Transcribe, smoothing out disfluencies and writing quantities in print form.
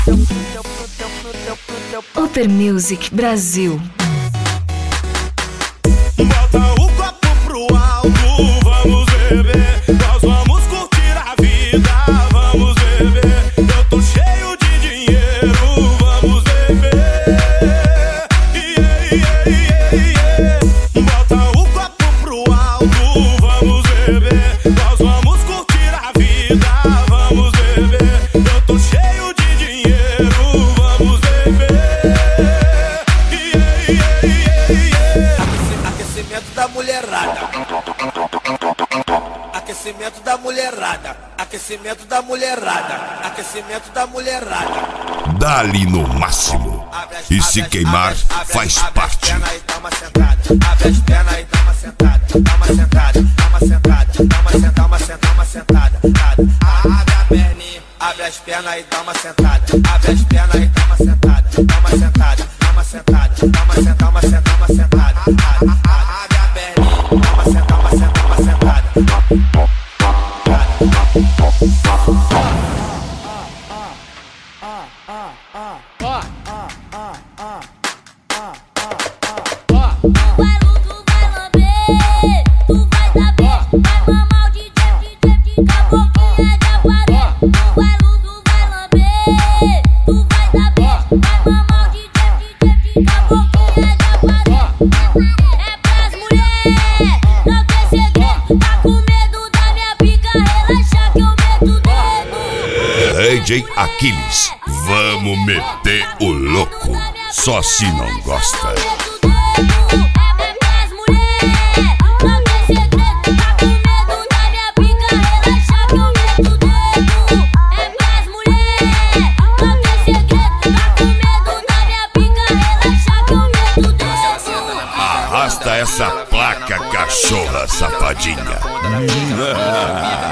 Upper Music Brasil. Bota o copo pro alto, vamos beber. Nós vamos curtir a vida, vamos beber. Eu tô cheio de dinheiro, vamos beber. Bota o copo pro alto, vamos beber. Nós vamos curtir a vida, vamos beber. Eu tô cheio de dinheiro, vamos beber. Aquecimento da mulherada. Aquecimento da mulherada. Aquecimento da mulherada. Aquecimento da mulherada. Dá-lhe no máximo. E se queimar, faz parte. Abre as pernas e dá uma sentada. Dá uma sentada, dá uma sentada. Dá uma sentada, dá uma sentada, uma sentada. Abre a perninha, abre as pernas e dá uma sentada. Abre as pernas e dá uma sentada. Dá uma sentada, dá uma sentada. Dá uma sentada, uma sentada, uma sentada. Abre a perninha, dá uma sentada, uma sentada, uma sentada. DJ Aquiles, vamos meter o louco, só se não gosta. Arrasta essa placa, cachorra safadinha.